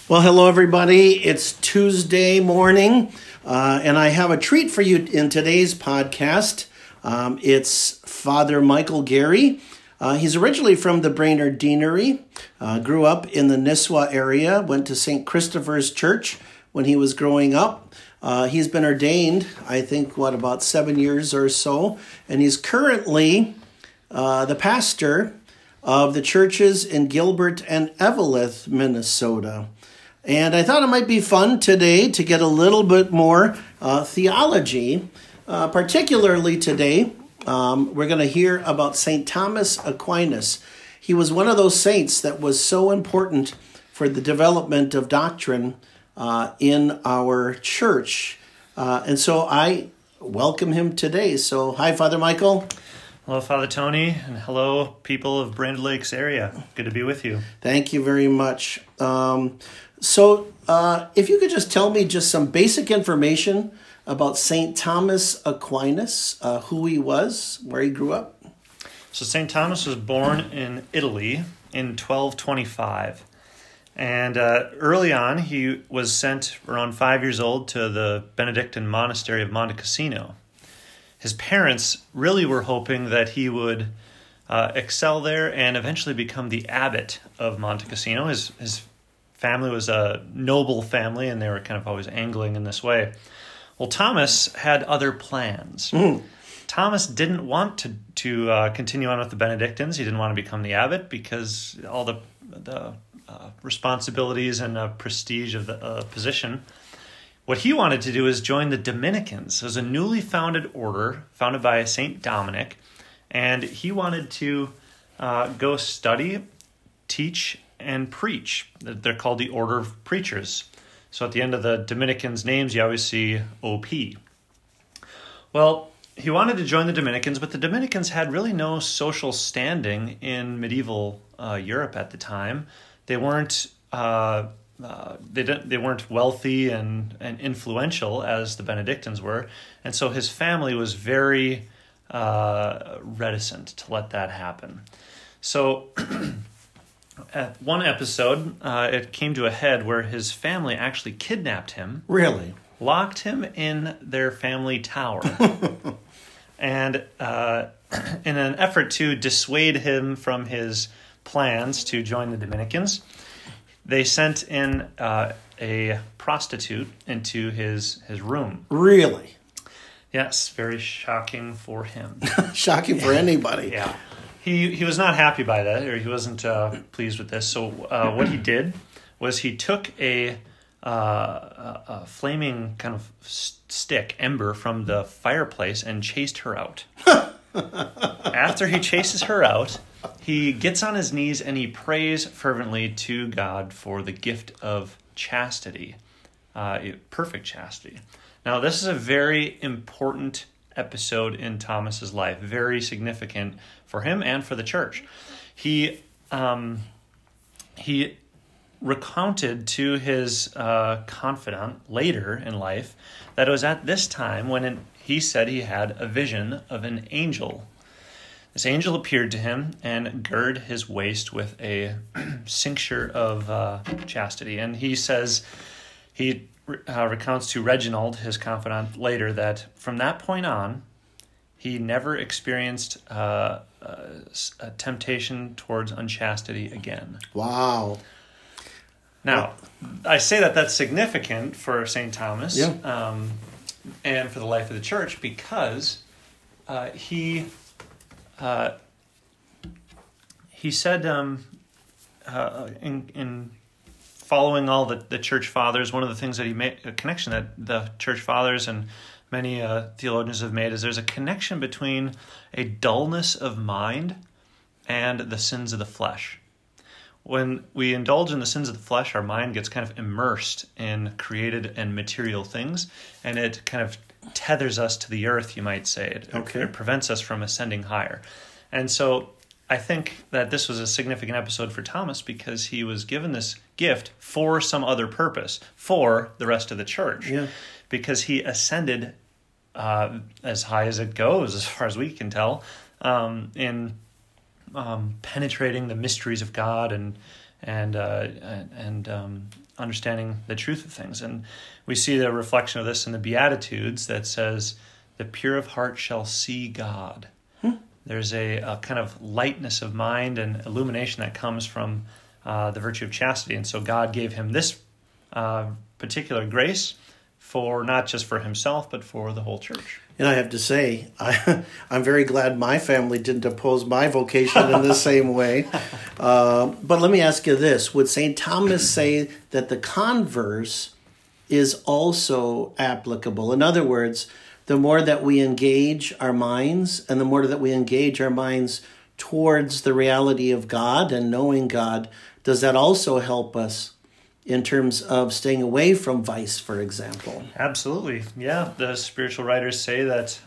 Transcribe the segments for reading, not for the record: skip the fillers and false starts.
Well, hello, everybody. It's Tuesday morning, and I have a treat for you in today's podcast. It's Father Michael Gary. He's originally from the Brainerd Deanery, grew up in the Nisswa area, went to St. Christopher's Church when he was growing up. He's been ordained, I think, about 7 years or so, and he's currently the pastor of the churches in Gilbert and Eveleth, Minnesota. And I thought it might be fun today to get a little bit more theology, particularly today. We're going to hear about St. Thomas Aquinas. He was one of those saints that was so important for the development of doctrine in our church. And so I welcome him today. So, hi, Father Michael. Hello, Father Tony, and hello, people of Brainerd Lakes area. Good to be with you. Thank you very much. So if you could just tell me just some basic information about St. Thomas Aquinas, who he was, where he grew up. So St. Thomas was born in Italy in 1225. And early on, he was sent around 5 years old to the Benedictine monastery of Monte Cassino. His parents really were hoping that he would excel there and eventually become the abbot of Monte Cassino. His family was a noble family, and they were kind of always angling in this way. Well, Thomas had other plans. Thomas didn't want to continue on with the Benedictines. He didn't want to become the abbot because all the responsibilities and prestige of the position. What he wanted to do is join the Dominicans. It was a newly founded order founded by St. Dominic, and he wanted to go study, teach, and preach. They're called the Order of Preachers. So at the end of the Dominicans' names, you always see OP. Well, he wanted to join the Dominicans, but the Dominicans had really no social standing in medieval Europe at the time. They weren't they weren't wealthy and influential as the Benedictines were, and so his family was very reticent to let that happen. So at one episode, it came to a head where his family actually kidnapped him. Really? Locked him in their family tower. And in an effort to dissuade him from his plans to join the Dominicans, they sent in a prostitute into his room. Really? Yes, very shocking for him. Shocking for anybody. Yeah. He was not happy by that, or he wasn't pleased with this. So what he did was he took a flaming kind of stick, ember, from the fireplace and chased her out. After he chases her out, he gets on his knees and he prays fervently to God for the gift of chastity, perfect chastity. Now, this is a very important episode in Thomas's life, very significant for him and for the church. He recounted to his confidant later in life that it was at this time when he said he had a vision of an angel. This angel appeared to him and girded his waist with a cincture of chastity. And he says, he recounts to Reginald, his confidant, later that from that point on, he never experienced a temptation towards unchastity again. Wow. Now, I say that that's significant for St. Thomas, and for the life of the church, because he said in following all the church fathers, one of the things that he made, a connection that the church fathers and many theologians have made, is there's a connection between a dullness of mind and the sins of the flesh. When we indulge in the sins of the flesh, our mind gets kind of immersed in created and material things, and it kind of tethers us to the earth, you might say. It prevents us from ascending higher. And so I think that this was a significant episode for Thomas because he was given this gift for some other purpose, for the rest of the church. Yeah. Because he ascended as high as it goes, as far as we can tell, in penetrating the mysteries of God and understanding the truth of things. And we see the reflection of this in the Beatitudes that says, "The pure of heart shall see God." There's a kind of lightness of mind and illumination that comes from the virtue of chastity. And so God gave him this particular grace for not just for himself, but for the whole church. And I have to say, I'm very glad my family didn't oppose my vocation in the same way. But let me ask you this. Would St. Thomas say that the converse is also applicable? In other words, the more that we engage our minds and the more that we engage our minds towards the reality of God and knowing God, does that also help us in terms of staying away from vice, for example? Absolutely. Yeah. The spiritual writers say that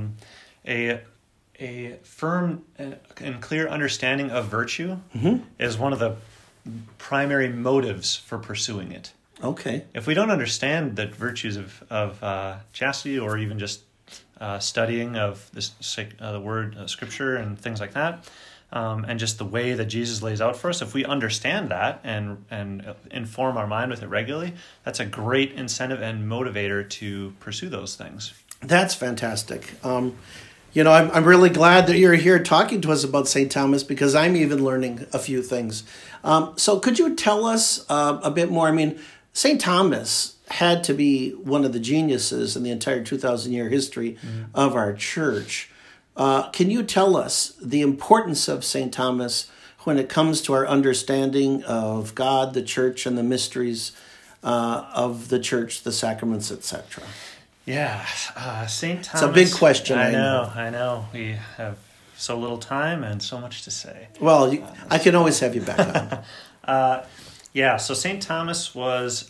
a firm and clear understanding of virtue is one of the primary motives for pursuing it. Okay. If we don't understand the virtues of chastity, or even just studying of the word, scripture, and things like that, and just the way that Jesus lays out for us, if we understand that and inform our mind with it regularly, that's a great incentive and motivator to pursue those things. That's fantastic. I'm really glad that you're here talking to us about St. Thomas, because I'm even learning a few things. So could you tell us a bit more? I mean, St. Thomas had to be one of the geniuses in the entire 2,000-year history of our church. Can you tell us the importance of St. Thomas when it comes to our understanding of God, the church, and the mysteries of the church, the sacraments, etc.? Yeah, St. Thomas. It's a big question. I know. We have so little time and so much to say. Well, I can always have you back on. So St. Thomas was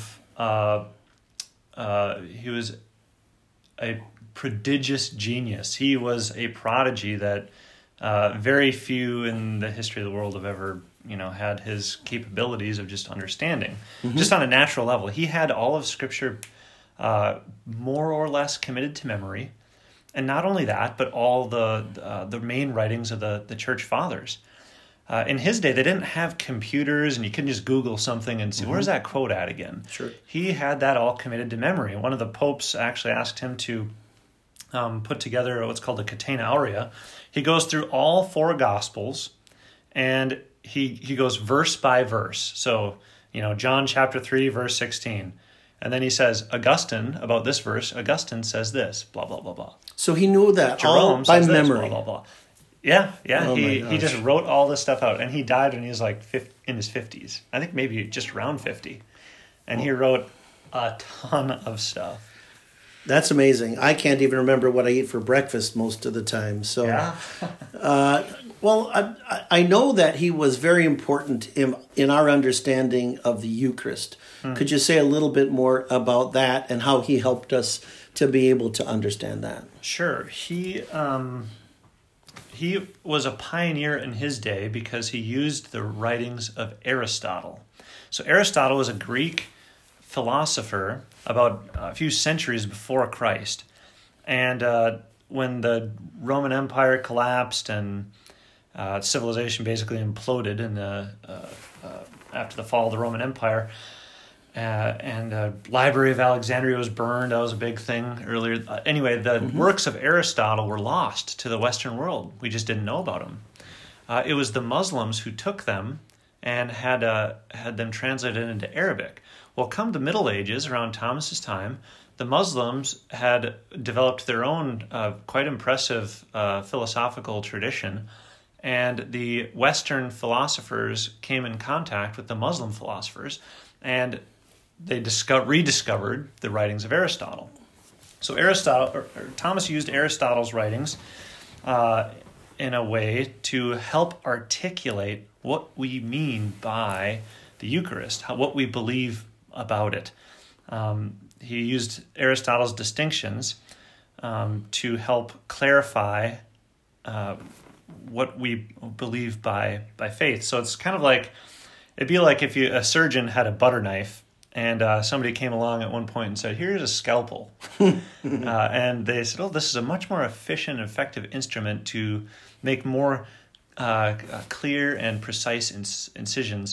he was a prodigious genius. He was a prodigy that very few in the history of the world have ever, had his capabilities of just understanding, just on a natural level. He had all of Scripture more or less committed to memory, and not only that, but all the main writings of the church fathers. In his day, they didn't have computers, and you couldn't just Google something and see, where's that quote at again? Sure. He had that all committed to memory. One of the popes actually asked him to put together what's called the Catena Aurea. He goes through all four Gospels, and he goes verse by verse. So, John chapter 3, verse 16. And then he says, Augustine, about this verse, Augustine says this, blah, blah, blah, blah. So he knew that Jerome all by says memory. This, blah, blah, blah. Yeah. Oh He just wrote all this stuff out, and he died when he was in his 50s. I think maybe just around 50. And he wrote a ton of stuff. That's amazing. I can't even remember what I eat for breakfast most of the time. So, yeah. I know that he was very important in our understanding of the Eucharist. Could you say a little bit more about that and how he helped us to be able to understand that? Sure. He was a pioneer in his day because he used the writings of Aristotle. So Aristotle was a Greek philosopher about a few centuries before Christ. And when the Roman Empire collapsed and civilization basically imploded after the fall of the Roman Empire, and the Library of Alexandria was burned. That was a big thing earlier. Anyway, the works of Aristotle were lost to the Western world. We just didn't know about them. It was the Muslims who took them and had them translated into Arabic. Well, come the Middle Ages, around Thomas's time, the Muslims had developed their own quite impressive philosophical tradition, and the Western philosophers came in contact with the Muslim philosophers, and they rediscovered the writings of Aristotle. So Thomas used Aristotle's writings in a way to help articulate what we mean by the Eucharist, what we believe about it. He used Aristotle's distinctions to help clarify what we believe by faith. So it's kind of like, it'd be like if a surgeon had a butter knife and somebody came along at one point and said, here's a scalpel. And they said, this is a much more efficient and effective instrument to make more clear and precise incisions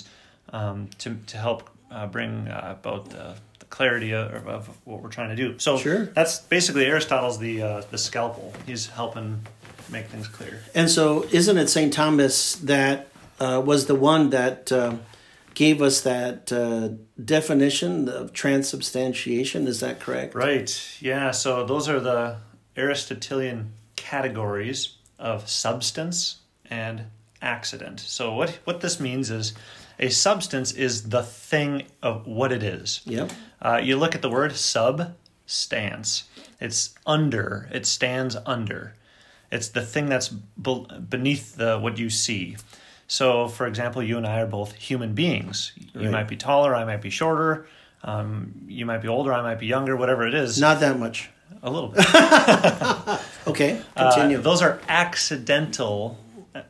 to help bring about the clarity of what we're trying to do. So Sure. that's basically Aristotle's the scalpel. He's helping make things clear. And so isn't it St. Thomas that was the one that gave us that definition of transubstantiation? Is that correct? Right. Yeah. So those are the Aristotelian categories of substance and accident. So what this means is a substance is the thing of what it is. Yep. You look at the word substance. It's under. It stands under. It's the thing that's beneath what you see. So, for example, you and I are both human beings. You Right. might be taller, I might be shorter. You might be older, I might be younger, whatever it is. Not that much. A little bit. Okay, continue. Those are accidental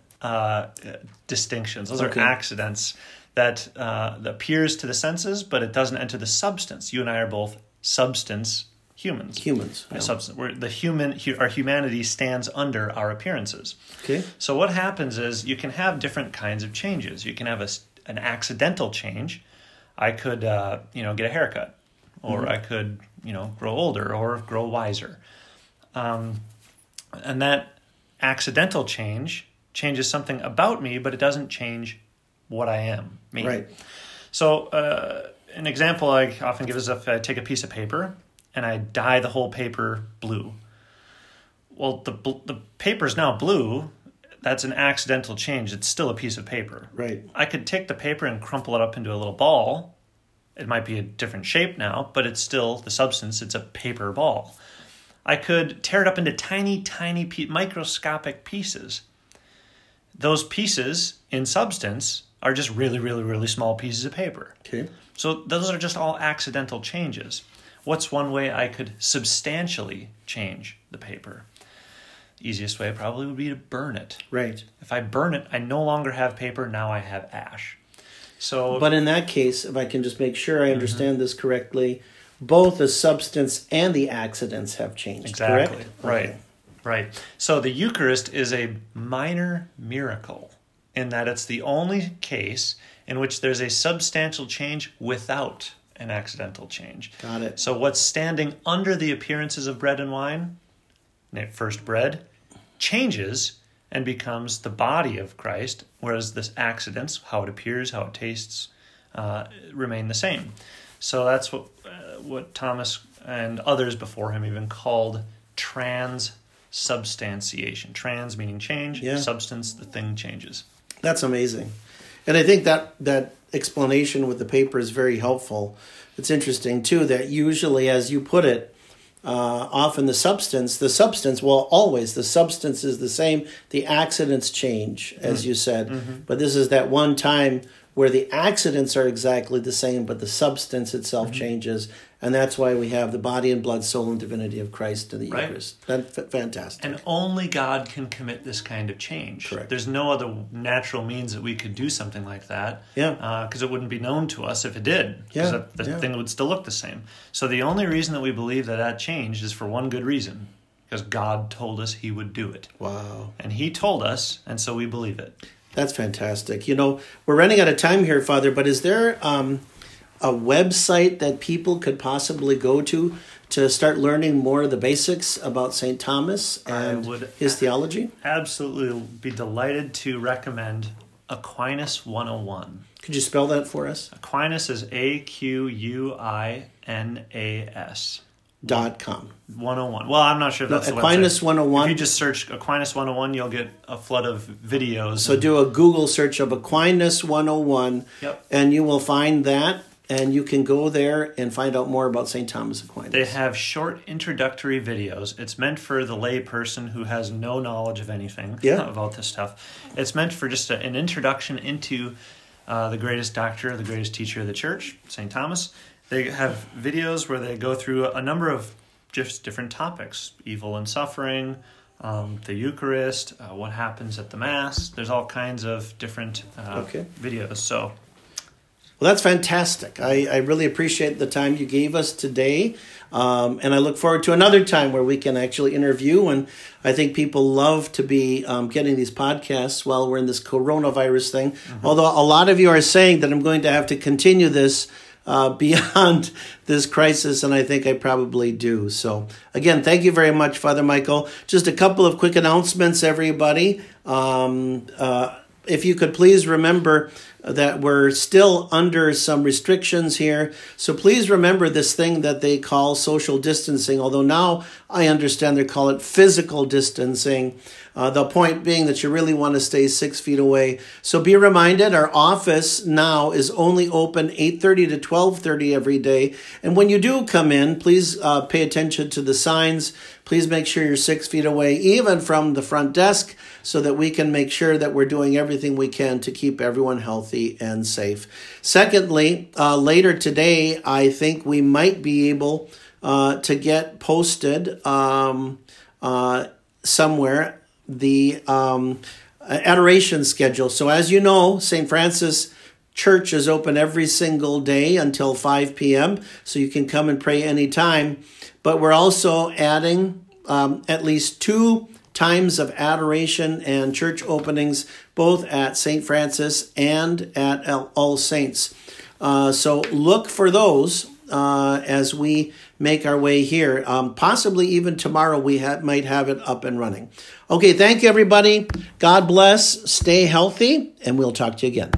distinctions. Those Okay. are accidents that appears to the senses, but it doesn't enter the substance. You and I are both substance humans. Humans. A Yeah. substance. Our humanity stands under our appearances. Okay. So what happens is you can have different kinds of changes. You can have an accidental change. I could, get a haircut, or I could, grow older or grow wiser. And that accidental change changes something about me, but it doesn't change what I am, me. Right. So an example I often give is if I take a piece of paper and I dye the whole paper blue. Well, the paper's now blue. That's an accidental change. It's still a piece of paper. Right. I could take the paper and crumple it up into a little ball. It might be a different shape now, but it's still the substance. It's a paper ball. I could tear it up into tiny, tiny microscopic pieces. Those pieces in substance are just really, really, really small pieces of paper. Okay. So those are just all accidental changes. What's one way I could substantially change the paper? The easiest way probably would be to burn it. Right. If I burn it, I no longer have paper, now I have ash. So, But in that case, if I can just make sure I understand this correctly, both the substance and the accidents have changed. exactly. Correct? Right. Okay. Right. So the Eucharist is a minor miracle in that it's the only case in which there's a substantial change without an accidental change. Got it. So what's standing under the appearances of bread and wine, first bread, changes and becomes the body of Christ, whereas the accidents, how it appears, how it tastes, remain the same. So that's what Thomas and others before him even called transubstantiation. Trans meaning change, Yeah. substance, the thing changes. That's amazing. And I think that explanation with the paper is very helpful. It's interesting, too, that usually, as you put it, often the substance, well, always, the substance is the same. The accidents change, as you said. Mm-hmm. But this is that one time where the accidents are exactly the same, but the substance itself changes. And that's why we have the body and blood, soul, and divinity of Christ in the Right. Eucharist. That's fantastic. And only God can commit this kind of change. Correct. There's no other natural means that we could do something like that. Yeah. Because it wouldn't be known to us if it did. Yeah, Because the yeah. thing would still look the same. So the only reason that we believe that changed is for one good reason. Because God told us he would do it. Wow. And he told us, and so we believe it. That's fantastic. We're running out of time here, Father, but is there a website that people could possibly go to start learning more of the basics about St. Thomas and his theology? Absolutely be delighted to recommend Aquinas 101. Could you spell that for us? Aquinas is Aquinas. .com. 101. Well, I'm not sure if that's the Aquinas website. 101. If you just search Aquinas 101, you'll get a flood of videos. So do a Google search of Aquinas 101, Yep. and you will find that, and you can go there and find out more about St. Thomas Aquinas. They have short introductory videos. It's meant for the lay person who has no knowledge of anything about this stuff. It's meant for just an introduction into the greatest doctor, the greatest teacher of the church, St. Thomas. They have videos where they go through a number of just different topics: evil and suffering, the Eucharist, what happens at the Mass. There's all kinds of different videos. So Well, that's fantastic. I really appreciate the time you gave us today. And I look forward to another time where we can actually interview. And I think people love to be getting these podcasts while we're in this coronavirus thing. Mm-hmm. Although a lot of you are saying that I'm going to have to continue this beyond this crisis, and I think I probably do. So again, thank you very much, Father Michael. Just a couple of quick announcements, everybody. If you could please remember that we're still under some restrictions here. So please remember this thing that they call social distancing, although now I understand they call it physical distancing. The point being that you really want to stay 6 feet away. So be reminded, our office now is only open 8:30 to 12:30 every day. And when you do come in, please pay attention to the signs. Please make sure you're 6 feet away, even from the front desk, so that we can make sure that we're doing everything we can to keep everyone healthy and safe. Secondly, later today, I think we might be able to get posted somewhere the adoration schedule. So as you know, St. Francis Church is open every single day until 5 p.m., so you can come and pray anytime. But we're also adding at least 2 times of adoration and church openings, both at St. Francis and at All Saints. So look for those as we make our way here. Possibly even tomorrow we might have it up and running. Okay, thank you, everybody. God bless. Stay healthy, and we'll talk to you again.